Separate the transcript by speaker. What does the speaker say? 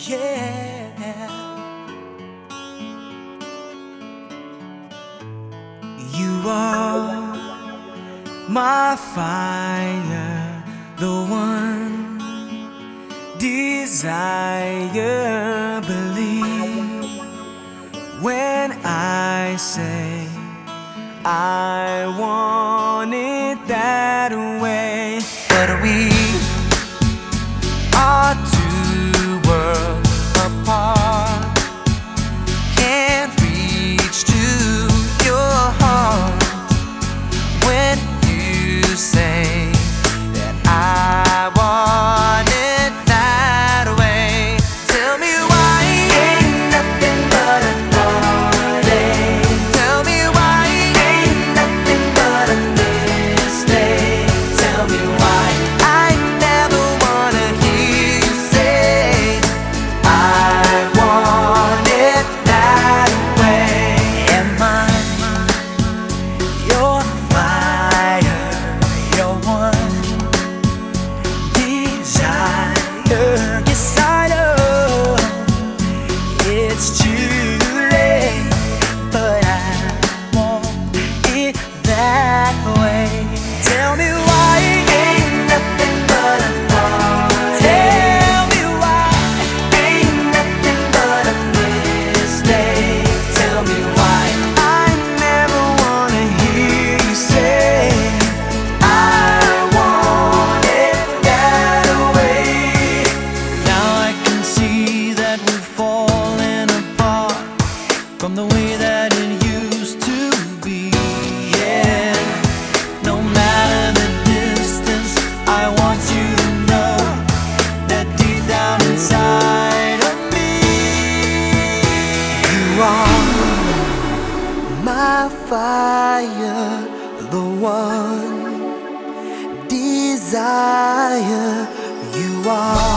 Speaker 1: Yeah, you are my fire, the one desire. Believe when I say I want it that way. But we are two worlds apart, can't reach to your heart when you say that I want it that way. Tell me why ain't nothing but a heartache. Tell me why ain't nothing but a mistake. Tell me why I never wanna hear you say I want it that way. Am I your fire, your one desire? Yes, I know it's too late, but I want it that way. Tell me why ain't nothing but a heartache. Tell me why ain't nothing but a mistake. Tell me why I never wanna hear you say I want it that way. Now I can see that we've fallen apart from the way that it used to be. Yeah, no matter the distance, I want you to know that deep down inside of me, you are my fire, the one desire. You are